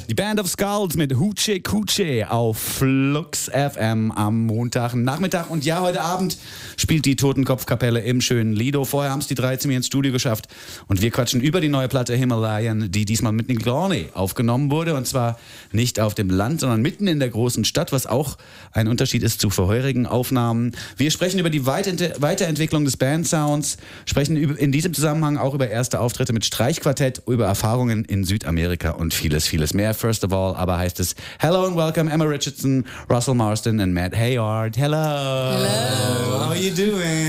Die Band of Skulls mit Hoochie Coochie auf Flux FM am Montagnachmittag. Und ja, heute Abend spielt die Totenkopfkapelle im schönen Lido. Vorher haben es die drei zu mir ins Studio geschafft. Und wir quatschen über die neue Platte Himalayan, die diesmal mit Nick Launay aufgenommen wurde. Und zwar nicht auf dem Land, sondern mitten in der großen Stadt, was auch ein Unterschied ist zu vorherigen Aufnahmen. Wir sprechen über die Weiterentwicklung des Bandsounds, sprechen in diesem Zusammenhang auch über erste Auftritte mit Streichquartett, über Erfahrungen in Südamerika und vieles, vieles mehr. First of all, aber heißt es Hello and welcome Emma Richardson, Russell Marston and Matt Hayard. Hello. Hello. How are you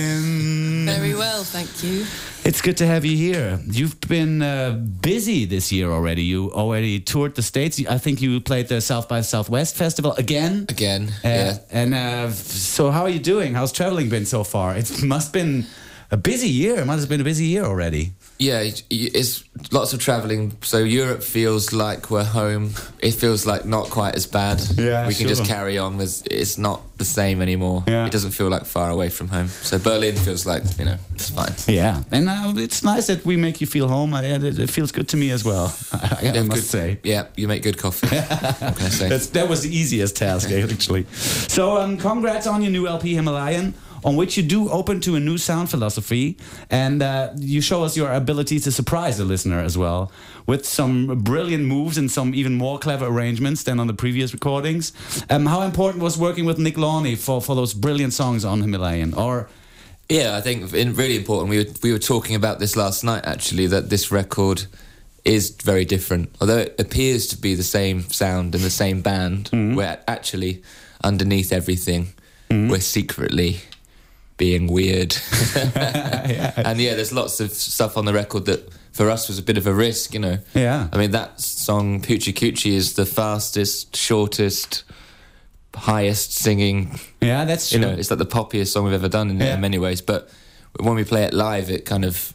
doing? Very well, thank you. It's good to have you here. You've been busy this year already. You already toured the States. I think you played the South by Southwest Festival again. Yeah. And so how are you doing? How's traveling been so far? It must have been a busy year. It must have been a busy year already. Yeah, it's lots of travelling. So Europe feels like we're home. It feels like not quite as bad. Yeah, we can just carry on with. It's not the same anymore. Yeah. It doesn't feel like far away from home. So Berlin feels like, it's fine. Yeah, and it's nice that we make you feel home. It feels good to me as well. I must say. Yeah, you make good coffee. What can I say? That was the easiest task, actually. So, congrats on your new LP, Himalayan, on which you do open to a new sound philosophy, and you show us your ability to surprise the listener as well, with some brilliant moves and some even more clever arrangements than on the previous recordings. How important was working with Nick Launay for those brilliant songs on Himalayan? Yeah, I think really important. We were talking about this last night, actually, that this record is very different. Although it appears to be the same sound and the same band, we're actually, underneath everything, we're secretly being weird. Yeah. And there's lots of stuff on the record that for us was a bit of a risk, Yeah. I mean, that song Hoochie Coochie is the fastest, shortest, highest singing. Yeah, that's true. It's like the poppiest song we've ever done in many ways. But when we play it live, it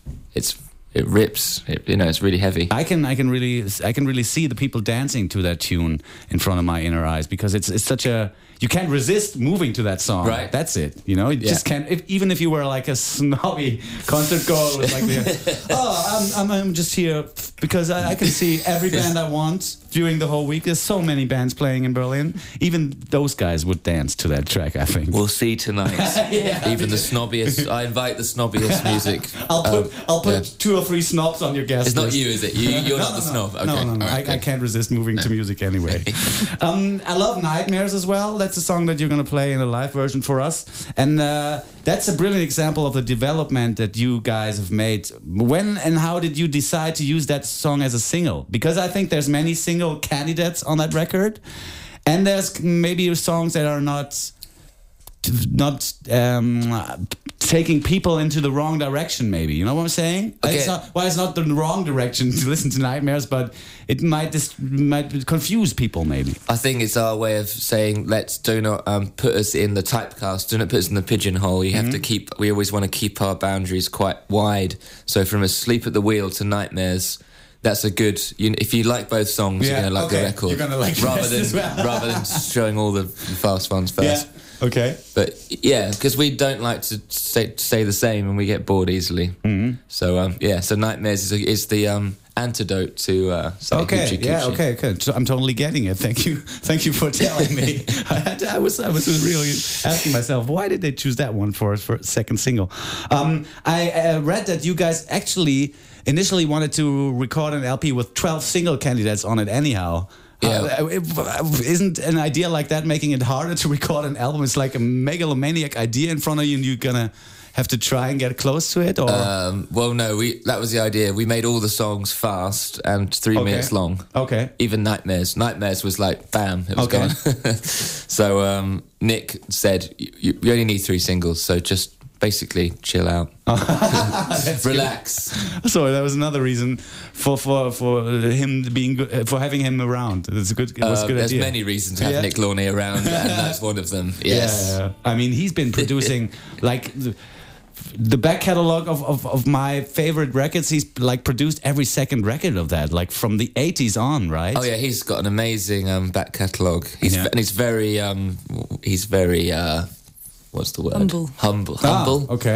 rips. It's really heavy. I can really see the people dancing to that tune in front of my inner eyes, because it's such a, you can't resist moving to that song. Right. That's it. You just can't. Even if you were like a snobby concert goer with like I'm just here because I can see every band I want during the whole week. There's so many bands playing in Berlin. Even those guys would dance to that track, I think. We'll see tonight. Even the snobbiest. I invite the snobbiest music. I'll put 2 or 3 snobs on your guest list. It's not you, is it? You're not the snob. Okay. No. Right, I can't resist moving to music anyway. I love Nightmares as well. That's a song that you're going to play in a live version for us. And that's a brilliant example of the development that you guys have made. When and how did you decide to use that song as a single? Because I think there's many single candidates on that record. And there's maybe songs that are not taking people into the wrong direction, maybe. You know what I'm saying? Okay. It's not the wrong direction to listen to Nightmares, but it might confuse people, maybe. I think it's our way of saying, do not put us in the typecast, do not put us in the pigeonhole. You have to we always want to keep our boundaries quite wide. So from Asleep at the Wheel to Nightmares, that's a good. if you like both songs, you're going to like the record. You're going to like rather than showing all the fast ones first. Yeah. Okay. But because we don't like to say the same, and we get bored easily. Mm-hmm. So so Nightmares is the antidote to Hoochie Coochie. Yeah. Okay. Good. So I'm totally getting it. Thank you for telling me. I was really asking myself, why did they choose that one for a second single? I read that you guys actually initially wanted to record an LP with 12 single candidates on it anyhow. Yeah. Isn't an idea like that making it harder to record an album? It's like a megalomaniac idea in front of you and you're gonna have to try and get close to it? Or? Well, no, that was the idea. We made all the songs fast and 3 minutes long. Okay. Even Nightmares was like, bam, it was gone. So Nick said, you only need 3 singles, so just basically chill out. Relax. So that was another reason for him being good, for having him around. It was a good idea. There's many reasons to have Nick Launay around, and that's one of them. Yes. Yeah. I mean, he's been producing like the back catalog of my favorite records. He's like produced every second record of that, like from the 80s on, right? Oh yeah, he's got an amazing back catalog. And he's very what's the word? Humble. Humble. Okay.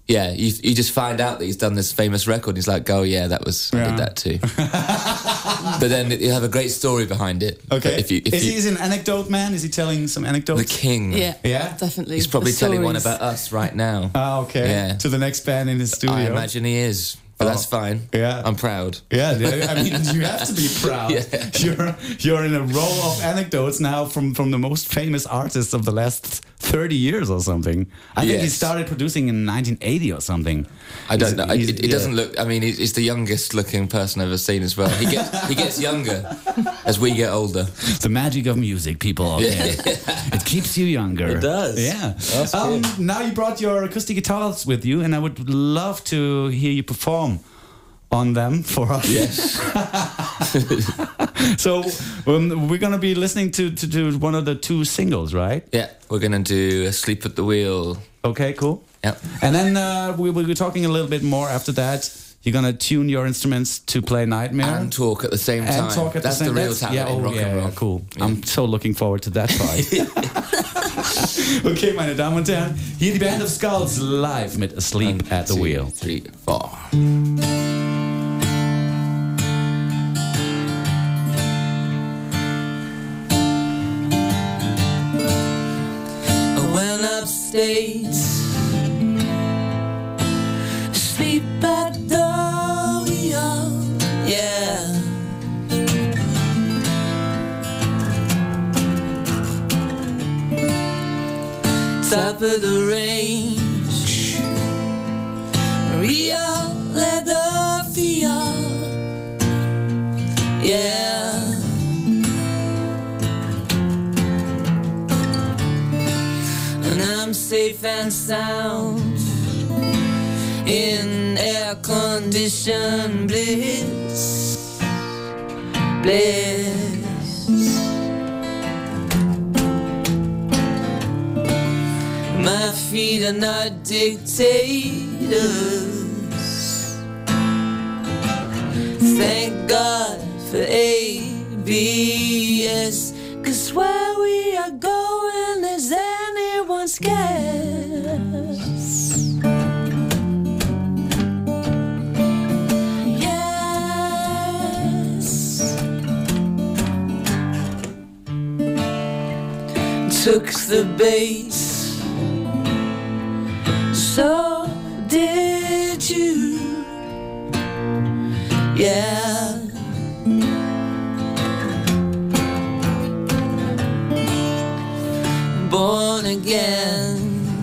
yeah, you just find out that he's done this famous record. He's like, oh yeah, I did that too. But then you have a great story behind it. Okay. If He's an anecdote man? Is he telling some anecdotes? the king. Yeah, Yeah? definitely. He's probably The telling one stories. about us right now. Ah, okay. Yeah. To the next band in his studio. I imagine he is. But that's fine. Yeah. I'm proud. Yeah, I mean, you have to be proud. Yeah. You're in a row of anecdotes now from the most famous artists of the last 30 years or something. I think he Yes. started producing in 1980 or something. I don't know. He's- It doesn't look. I mean, he's the youngest looking person I've ever seen as well. He gets younger as we get older. The magic of music, people. Okay. It keeps you younger. It does. Yeah. That's good. Now you brought your acoustic guitars with you, and I would love to hear you perform on them for us. Yes. So we're gonna be listening to one of the two singles, right? Yeah, we're gonna do Asleep at the Wheel. Okay, cool. Yep. And then we will be talking a little bit more after that. You're gonna tune your instruments to play Nightmare And talk at the same time. And talk at That's the same the real time. talent in rock and roll. Cool. Yeah. I'm so looking forward to that part. Okay, meine Damen und Herren, hier die Band of Skulls live mit Asleep at the 1, 2, Wheel. 3, 4. I went upstate, sleep at the wheel, yeah. Top of the range, real leather feel, yeah. And I'm safe and sound in air-conditioned bliss, bliss. My feet are not dictators. Thank God for ABS, 'cause where we are going is anyone's guess. Yes. Took the bait, so did you. Yeah. Born again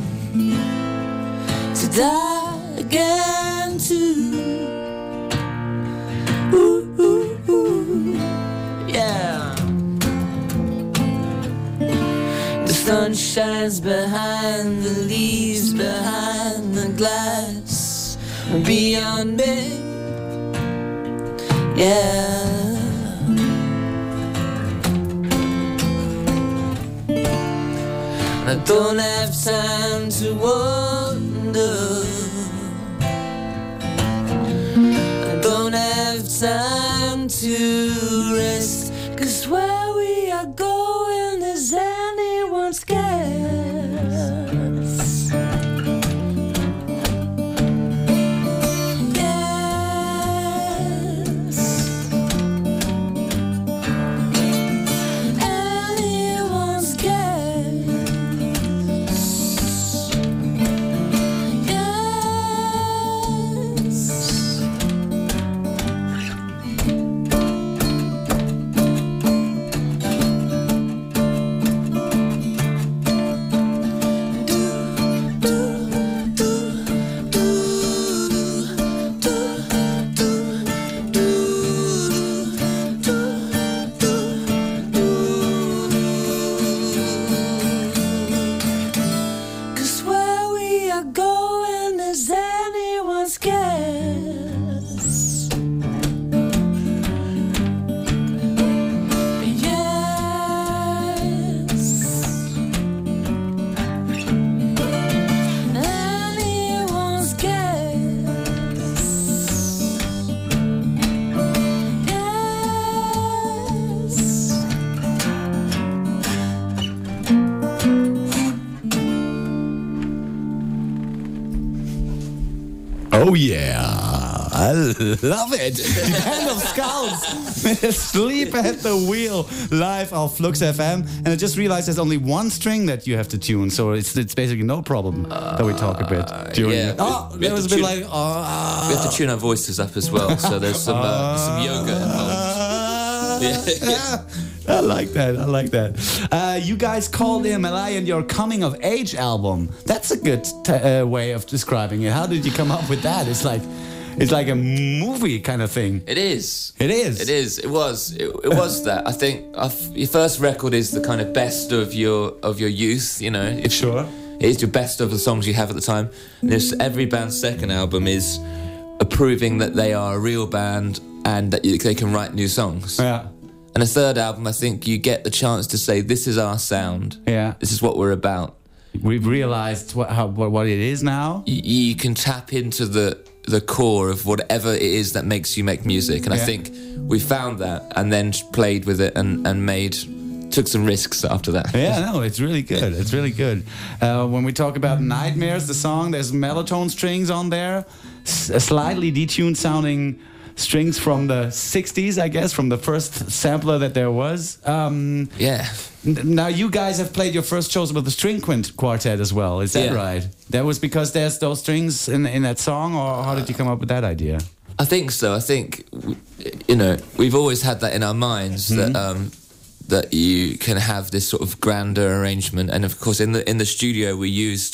to die again too. Ooh, ooh, ooh. Yeah. The sun shines behind the leaves, behind the glass, beyond me. Yeah. I don't have time to wonder. I don't have time to rest, 'cause where we are going is anyone's guess. Yes. Anyone's guess. Yes. Oh yeah, I love it. Die Band of Skulls with Sleep at the Wheel live auf Flux FM. And I just realized there's only one string that you have to tune, so it's basically no problem that we talk a bit during yeah. it. Oh, We that have was a to bit tune- like... Oh, We have to tune our voices up as well, so there's some yoga involved. yeah. I like that. I like that. You guys called MLA and your coming of age album. That's a good way of describing it. How did you come up with that? It's like a movie kind of thing. It is. It is. It is. It was. It was that. I think your first record is the kind of best of your youth. You know, if Sure. it is your best of the songs you have at the time. And every band's second album is proving that they are a real band and that they can write new songs. Yeah. And a third album, I think you get the chance to say, this is our sound. Yeah. This is what we're about. We've realized what it is now. You can tap into the core of whatever it is that makes you make music. And Yeah. I think we found that and then played with it and took some risks after that. Yeah, no, it's really good. It's really good. When we talk about Nightmares, the song, there's mellotone strings on there, slightly detuned sounding strings from the 60s, I guess, from the first sampler that there was. Yeah. Now, you guys have played your first shows with the string quartet as well. Is that Yeah. right? That was because there's those strings in that song, or how did you come up with that idea? I think so. I think, we've always had that in our minds that you can have this sort of grander arrangement. And of course, in the studio, we used,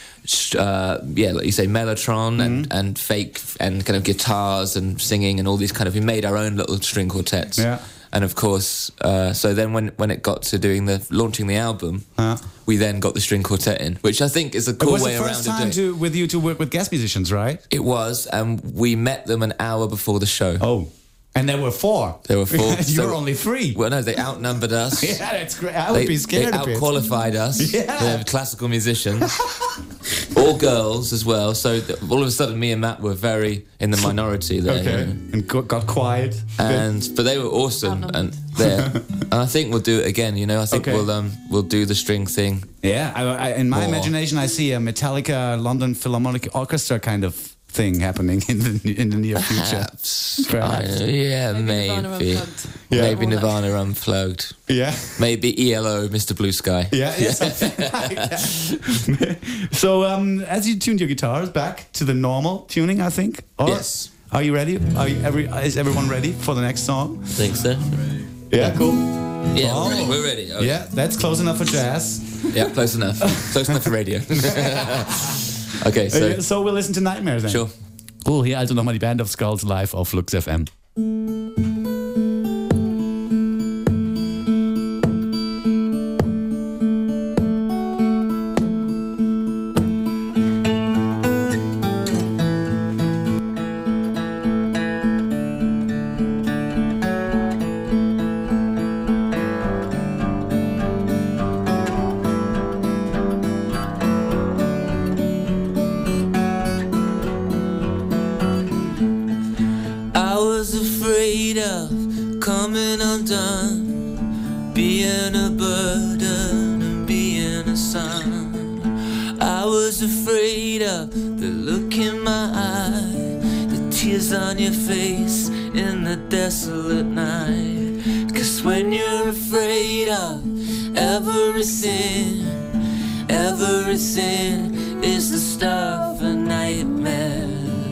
like you say, mellotron and fake and kind of guitars and singing and all these kind of. We made our own little string quartets. Yeah. And of course, so then when it got to launching the album, we then got the string quartet in, which I think is a cool It was way the around first to do time it. with you to work with guest musicians, right? It was, and we met them an hour before the show. Oh. And there were 4. There were 4. You were only 3. Well, no, they outnumbered us. Yeah, that's great. I would be scared They a bit. outqualified us. Yeah. They're classical musicians. All girls as well. So all of a sudden, me and Matt were very in the minority there. Okay. You know. And got quiet. But they were awesome, and I think we'll do it again. I think Okay. we'll do the string thing. Yeah, I, in my More. imagination, I see a Metallica London Philharmonic Orchestra kind of thing happening in the near future. Perhaps. Yeah, Nirvana maybe. Unplugged. Yeah. Maybe Nirvana Unplugged. Yeah. Maybe ELO, Mr. Blue Sky. Yeah, something like that. So, as you tuned your guitars back to the normal tuning, I think. Or Yes. Are you ready? Is everyone ready for the next song? Think so? Yeah, cool. Yeah, Oh. we're ready. Okay. Yeah, that's close enough for jazz. Yeah, close enough. Close enough for radio. Okay, so So we'll listen to Nightmares then. sure. Cool, hier also nochmal die Band of Skulls live auf Flux FM. I was afraid of coming undone, being a burden and being a son. I was afraid of the look in my eye, the tears on your face in the desolate night. 'Cause when you're afraid of everything, everything is the stuff of nightmares.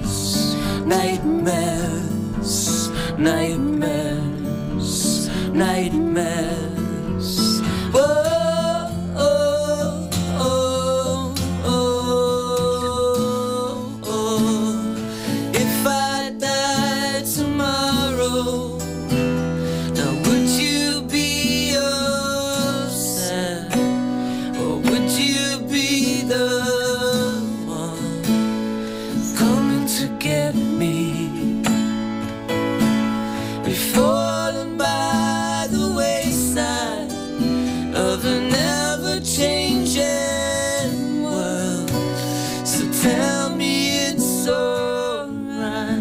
Nightmares, nightmares, nightmares. Whoa, oh, oh, oh, oh. If I died tomorrow, now would you be upset, or would you be the one coming to get me? Falling by the wayside of an ever-changing world. So tell me it's alright.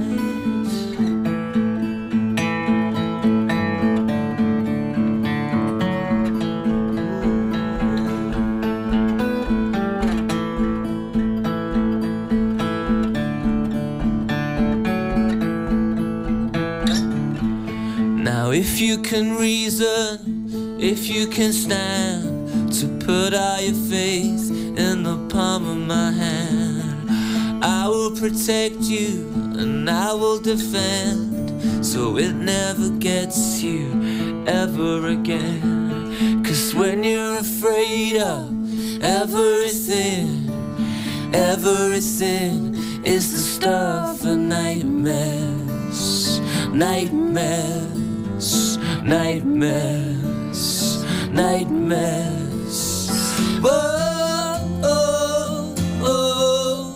Now if you can reason, if you can stand to put all your faith in the palm of my hand, I will protect you and I will defend, so it never gets you ever again. 'Cause when you're afraid of everything, everything is the stuff of nightmares, nightmares, nightmares, nightmares. Whoa, oh, oh,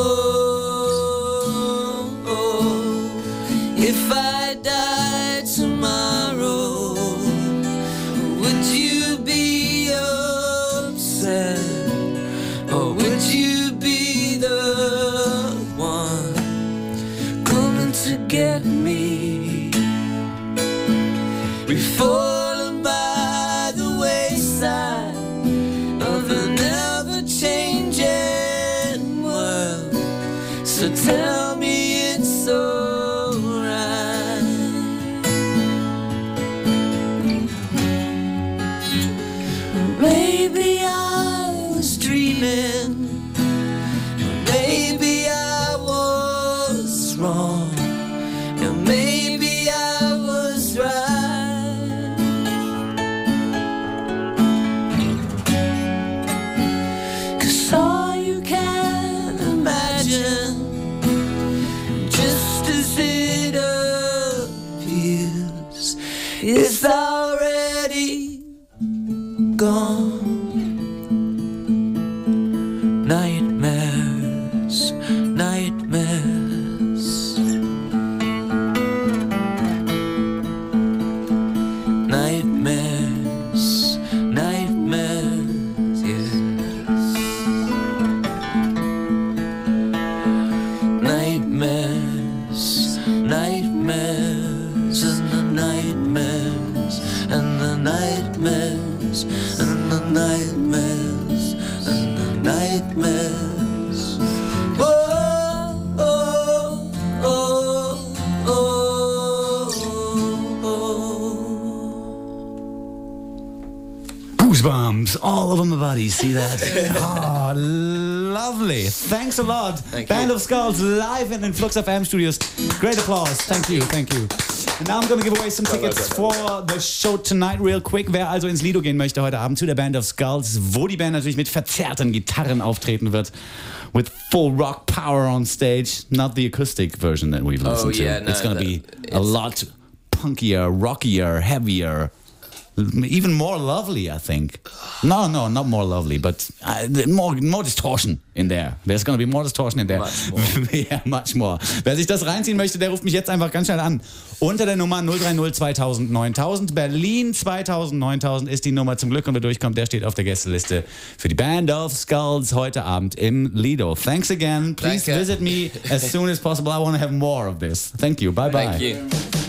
oh, oh. If I died tomorrow, would you be upset? Or would you be the one coming to get me? We've fallen by the wayside of an ever-changing world, so tell me it's alright. Maybe I was dreaming, maybe I was wrong, and maybe I was right. 'Cause all you can imagine, just as it appears, is already gone. Nightmares, nightmares, nightmares, nightmares, yes. Nightmares, nightmares, and the nightmares, and the nightmares, and the nightmares, and the nightmares. Oh, oh, oh, oh, oh. Goosebumps all over my body. See that? Oh, lovely. Thanks a lot. Thank Band you. of Skulls live in the Flux FM studios. Great applause. Thank you, thank you. And now I'm going to give away some tickets for the show tonight real quick. Wer also ins Lido gehen möchte heute Abend zu der Band of Skulls, wo die Band natürlich mit verzerrten Gitarren auftreten wird. With full rock power on stage. Not the acoustic version that we've listened yeah, to. no, It's going to be a it's- lot punkier, rockier, heavier. Even more lovely, I think. No, not more lovely, but more distortion in there. There's going to be more distortion in there. Much more. Yeah, much more. Wer sich das reinziehen möchte, der ruft mich jetzt einfach ganz schnell an. Unter der Nummer 030 2000 9000. Berlin 2000 9000 ist die Nummer zum Glück. Und wer durchkommt, der steht auf der Gästeliste für die Band of Skulls heute Abend im Lido. Thanks again. Please Danke. visit me as soon as possible. I want to have more of this. Thank you. Bye-bye. Thank you.